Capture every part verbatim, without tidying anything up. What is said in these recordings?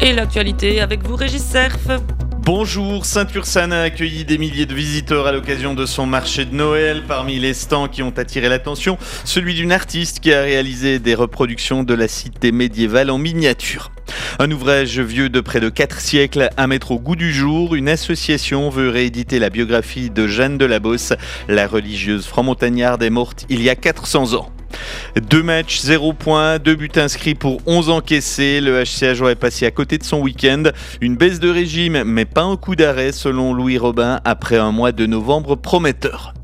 Et l'actualité avec vous, Régis Cerf. Bonjour, Saint-Ursanne a accueilli des milliers de visiteurs à l'occasion de son marché de Noël. Parmi les stands qui ont attiré l'attention, celui d'une artiste qui a réalisé des reproductions de la cité médiévale en miniature. Un ouvrage vieux de près de quatre siècles à mettre au goût du jour. Une association veut rééditer la biographie de Jeanne de la Bosse. La religieuse franc-montagnarde est morte il y a quatre cents ans. Deux matchs, zéro point, deux buts inscrits pour onze encaissés. Le H C Ajoie est passé à côté de son week-end. Une baisse de régime, mais pas un coup d'arrêt selon Louis Robin après un mois de novembre prometteur.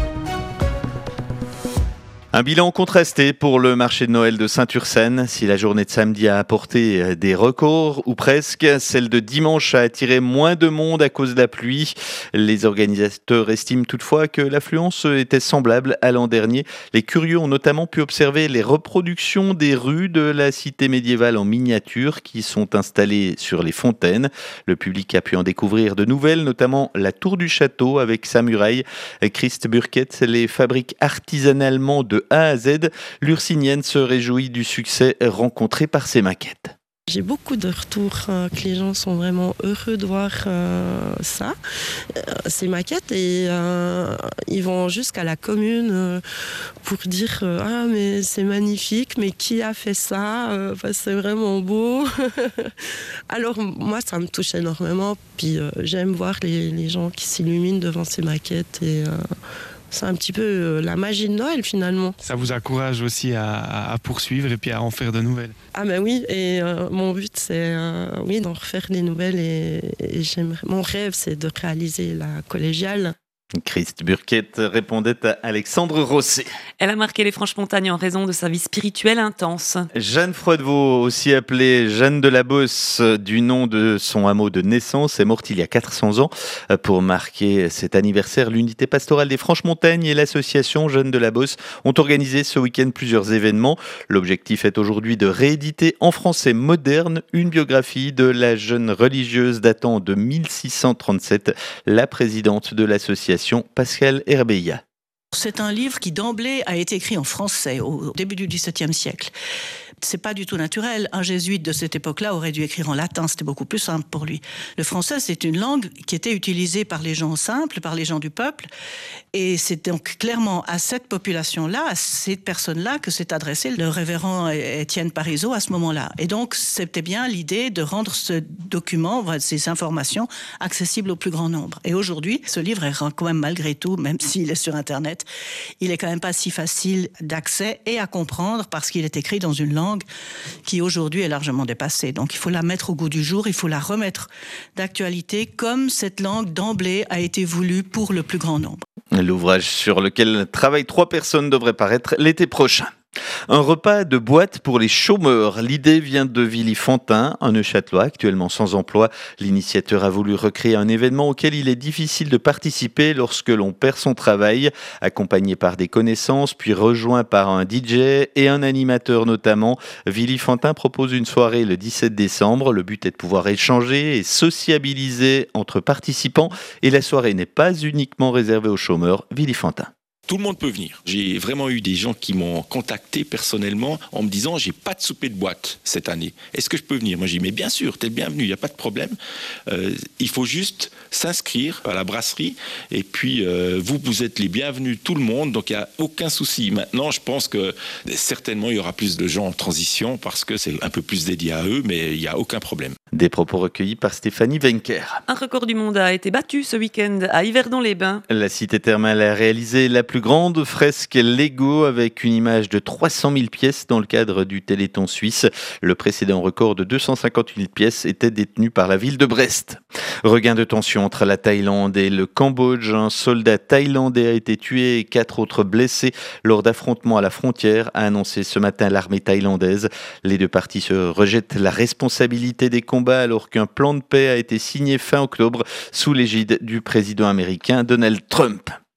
Un bilan contrasté pour le marché de Noël de Saint-Ursanne. Si la journée de samedi a apporté des records, ou presque, celle de dimanche a attiré moins de monde à cause de la pluie. Les organisateurs estiment toutefois que l'affluence était semblable à l'an dernier. Les curieux ont notamment pu observer les reproductions des rues de la cité médiévale en miniature qui sont installées sur les fontaines. Le public a pu en découvrir de nouvelles, notamment la tour du château avec sa muraille. Christ Burkett les fabrique artisanalement de A à Z. L'Ursinienne se réjouit du succès rencontré par ses maquettes. J'ai beaucoup de retours euh, que les gens sont vraiment heureux de voir euh, ça, euh, ces maquettes, et euh, ils vont jusqu'à la commune euh, pour dire euh, ah mais c'est magnifique, mais qui a fait ça, euh, bah, c'est vraiment beau. Alors moi ça me touche énormément, puis euh, j'aime voir les, les gens qui s'illuminent devant ces maquettes, et euh, c'est un petit peu la magie de Noël finalement. Ça vous encourage aussi à, à poursuivre et puis à en faire de nouvelles. Ah ben oui, et euh, mon but c'est euh, oui, d'en refaire des nouvelles, et, et j'aimerais, mon rêve c'est de réaliser la collégiale. Christ Burkett répondait à Alexandre Rosset. Elle a marqué les Franches-Montagnes en raison de sa vie spirituelle intense. Jeanne Froidevaux, aussi appelée Jeanne de la Bosse, du nom de son hameau de naissance, est morte il y a quatre cents ans. Pour marquer cet anniversaire, l'unité pastorale des Franches-Montagnes et l'association Jeanne de la Bosse ont organisé ce week-end plusieurs événements. L'objectif est aujourd'hui de rééditer en français moderne une biographie de la jeune religieuse datant de mille six cent trente-sept, la présidente de l'association Pascale Herbeilla. C'est un livre qui d'emblée a été écrit en français au début du dix-septième siècle. C'est pas du tout naturel. Un jésuite de cette époque-là aurait dû écrire en latin, c'était beaucoup plus simple pour lui. Le français, c'est une langue qui était utilisée par les gens simples, par les gens du peuple, et c'est donc clairement à cette population-là, à ces personnes-là, que s'est adressé le révérend Étienne Parizeau à ce moment-là. Et donc, c'était bien l'idée de rendre ce document, ces informations, accessibles au plus grand nombre. Et aujourd'hui, ce livre est quand même, malgré tout, même s'il est sur Internet, il est quand même pas si facile d'accès et à comprendre, parce qu'il est écrit dans une langue qui aujourd'hui est largement dépassée. Donc il faut la mettre au goût du jour, il faut la remettre d'actualité comme cette langue d'emblée a été voulue pour le plus grand nombre. L'ouvrage sur lequel travaillent trois personnes devrait paraître l'été prochain. Un repas de boîte pour les chômeurs. L'idée vient de Villy-Fontain, un Neuchâtelois actuellement sans emploi. L'initiateur a voulu recréer un événement auquel il est difficile de participer lorsque l'on perd son travail. Accompagné par des connaissances, puis rejoint par un D J et un animateur notamment, Villy-Fontain propose une soirée le dix-sept décembre. Le but est de pouvoir échanger et sociabiliser entre participants. Et la soirée n'est pas uniquement réservée aux chômeurs. Villy-Fontain. Tout le monde peut venir. J'ai vraiment eu des gens qui m'ont contacté personnellement en me disant « j'ai pas de souper de boîte cette année. Est-ce que je peux venir ?» Moi, j'ai dit « mais bien sûr, t'es le bienvenu, il n'y a pas de problème. Euh, il faut juste s'inscrire à la brasserie et puis euh, vous, vous êtes les bienvenus, tout le monde, donc il n'y a aucun souci. Maintenant, je pense que certainement, il y aura plus de gens en transition parce que c'est un peu plus dédié à eux, mais il n'y a aucun problème. » Des propos recueillis par Stéphanie Wenker. Un record du monde a été battu ce week-end à Yverdon-les-Bains. La cité thermale a réalisé la plus grande fresque Lego avec une image de trois cent mille pièces dans le cadre du Téléthon suisse. Le précédent record de deux cent cinquante mille pièces était détenu par la ville de Brest. Regain de tension entre la Thaïlande et le Cambodge. Un soldat thaïlandais a été tué et quatre autres blessés lors d'affrontements à la frontière, a annoncé ce matin l'armée thaïlandaise. Les deux parties se rejettent la responsabilité des combats alors qu'un plan de paix a été signé fin octobre sous l'égide du président américain Donald Trump.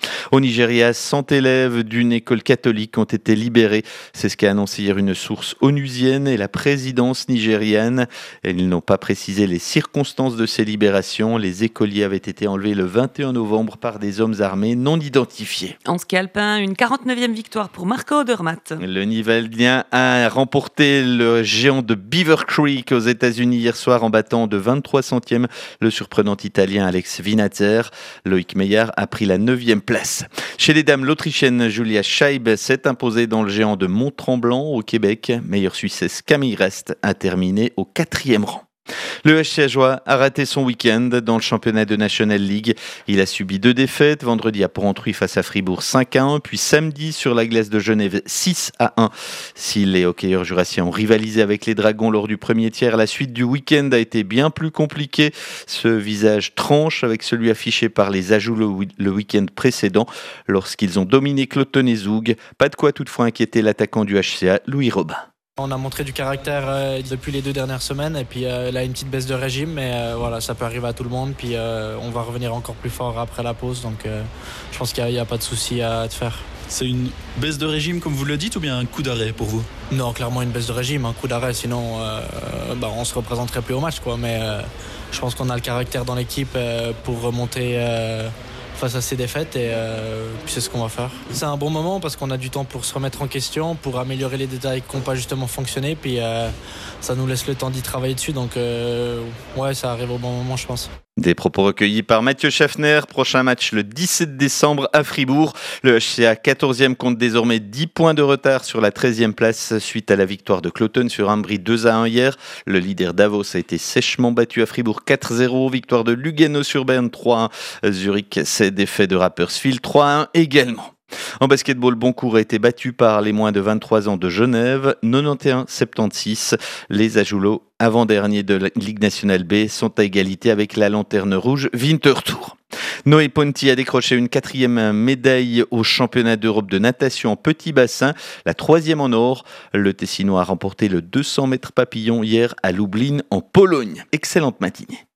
Au Nigeria, cent élèves d'une école catholique ont été libérés. C'est ce qu'a annoncé hier une source onusienne et la présidence nigériane. Ils n'ont pas précisé les circonstances de ces libérations. Les écoliers avaient été enlevés le vingt et un novembre par des hommes armés non identifiés. En ski alpin, une quarante-neuvième victoire pour Marco Odermatt. Le Nivaldien a remporté le géant de Beaver Creek aux États-Unis hier soir en battant de vingt-trois centièmes le surprenant italien Alex Vinatzer. Loïc Meillard a pris la neuvième place. Chez les dames, l'Autrichienne Julia Scheib s'est imposée dans le géant de Mont-Tremblant au Québec. Meilleure Suissesse Camille Rest a terminé au quatrième rang. Le H C Ajoie a raté son week-end dans le championnat de National League. Il a subi deux défaites, vendredi à Porrentruy face à Fribourg cinq à un, puis samedi sur la glace de Genève six à un. Si les hockeyeurs jurassiens ont rivalisé avec les Dragons lors du premier tiers, la suite du week-end a été bien plus compliquée. Ce visage tranche avec celui affiché par les Ajouts le week-end précédent lorsqu'ils ont dominé Cloton et Zoug. Pas de quoi toutefois inquiéter l'attaquant du H C A, Louis Robin. On a montré du caractère euh, depuis les deux dernières semaines et puis euh, là une petite baisse de régime, mais euh, voilà, ça peut arriver à tout le monde, puis euh, on va revenir encore plus fort après la pause, donc euh, je pense qu'il n'y a, a pas de souci à, à te faire. C'est une baisse de régime comme vous le dites ou bien un coup d'arrêt pour vous? Non, clairement une baisse de régime, un coup d'arrêt, sinon euh, bah, on se représenterait plus au match, quoi. Mais euh, je pense qu'on a le caractère dans l'équipe euh, pour remonter euh, face à ces défaites et euh, puis c'est ce qu'on va faire. C'est un bon moment parce qu'on a du temps pour se remettre en question, pour améliorer les détails qui n'ont pas justement fonctionné, puis euh, ça nous laisse le temps d'y travailler dessus, donc euh, ouais, ça arrive au bon moment, je pense. Des propos recueillis par Mathieu Schaffner. Prochain match le dix-sept décembre à Fribourg. Le H C A quatorzième compte désormais dix points de retard sur la treizième place suite à la victoire de Cloton sur Ambry deux à un hier. Le leader Davos a été sèchement battu à Fribourg quatre zéro. Victoire de Lugano sur Berne trois à un. Zurich s'est défait de Rapperswil trois à un également. En basketball, Boncourt a été battu par les moins de vingt-trois ans de Genève, quatre-vingt-onze à soixante-seize. Les Ajoulots, avant-derniers de la Ligue nationale B, sont à égalité avec la lanterne rouge Winterthur. Noé Ponti a décroché une quatrième médaille au championnat d'Europe de natation en petit bassin, la troisième en or. Le Tessinois a remporté le deux cents mètres papillon hier à Lublin en Pologne. Excellente matinée.